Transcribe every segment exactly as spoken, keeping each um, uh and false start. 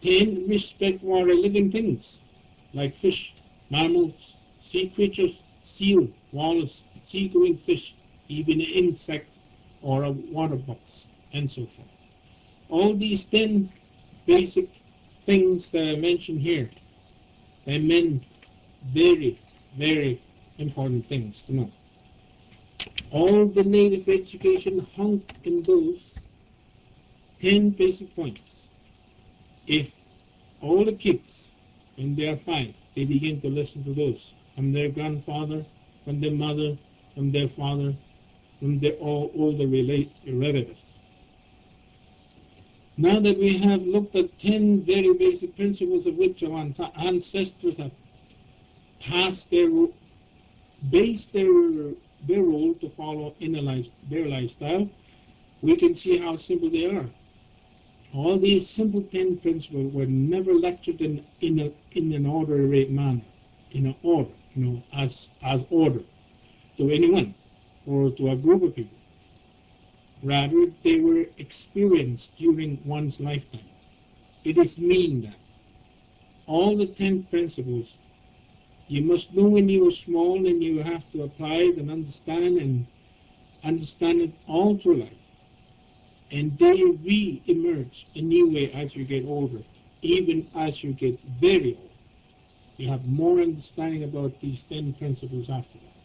ten, respect water living things like fish, mammals, sea creatures, seal, walrus, sea-going fish, even an insect or a water box, and so forth. All these ten basic things that I mentioned here, they meant very, very important things to know. All the native education hung in those ten basic points. If all the kids, when they are five, they begin to listen to those from their grandfather, from their mother, from their father, from their all older relatives. Now that we have looked at ten very basic principles of which our ancestors have passed their, based their, their role to follow in a life, their lifestyle, we can see how simple they are. All these simple ten principles were never lectured in, in, a, in an orderly manner, in an order, you know, as, as order to anyone or to a group of people. Rather, they were experienced during one's lifetime. It is mean that all the ten principles you must know when you were small, and you have to apply it and understand and understand it all through life. And they re-emerge a new way as you get older, even as you get very old. You have more understanding about these ten principles after that.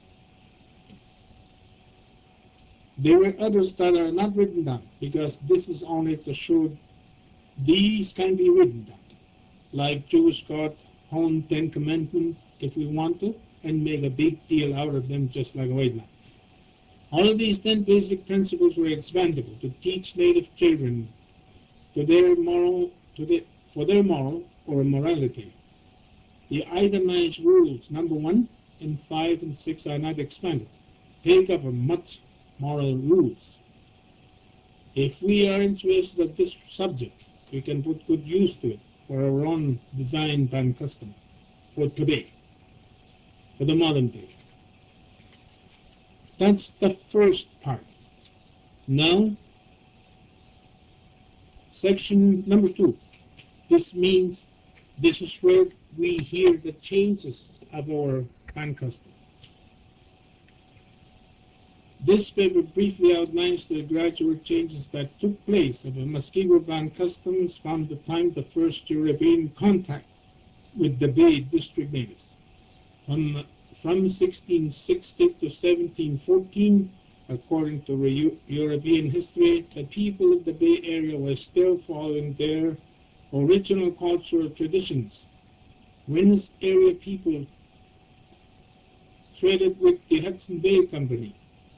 There are others that are not written down, because this is only to show these can be written down, like Jewish God own Ten Commandments if we want to, and make a big deal out of them just like a white man. All of these ten basic principles were expandable to teach native children to their moral, to the, for their moral or morality. The itemized rules, number one and five and six, are not expanded. They cover much moral rules. If we are interested in this subject, we can put good use to it for our own design and custom for today, for the modern day. That's the first part. Now, section number two. This means this is where we hear the changes of our band custom. This paper briefly outlines the gradual changes that took place of the Muskego band customs from the time the first European contact with the Bay District natives. From, from sixteen sixty to seventeen fourteen, according to re European history, the people of the Bay Area were still following their original cultural traditions. When this area people traded with the Hudson Bay Company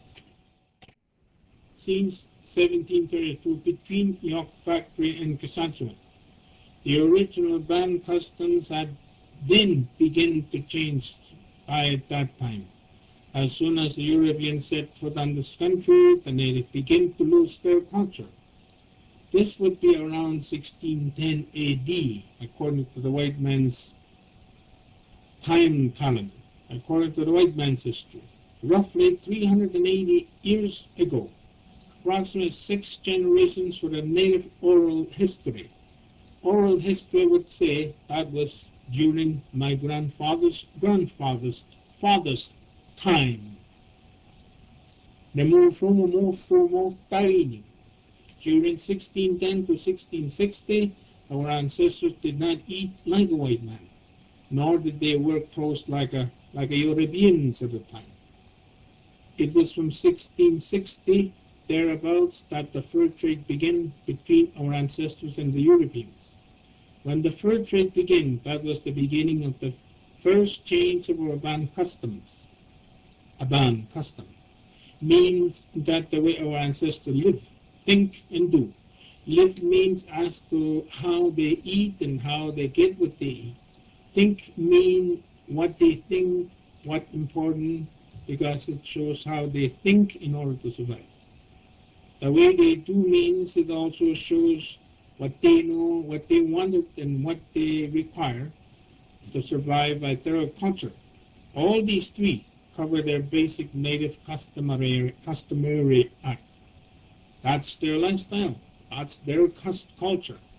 since seventeen thirty-two between York Factory and Saskatchewan. The original band customs had then begun to change by that time. As soon as the Europeans set foot on this country, the natives began to lose their culture. This would be around sixteen ten A D, according to the white man's time calendar, according to the white man's history. Roughly three hundred eighty years ago, approximately six generations for the native oral history. Oral history would say that was during my grandfather's grandfather's father's time. During sixteen ten to sixteen sixty, our ancestors did not eat like a white man, nor did they work clothes like a like a Europeans at the time. It was from sixteen sixty thereabouts that the fur trade began between our ancestors and the Europeans. When the fur trade began, that was the beginning of the first change of our band customs. A band custom means that the way our ancestors live, think, and do. Live means as to how they eat and how they get what they eat. Think means what they think, what important, because it shows how they think in order to survive. The way they do means it also shows what they know, what they wanted, and what they require to survive a thorough culture. All these three cover their basic native customary, customary act. That's their lifestyle. That's their culture.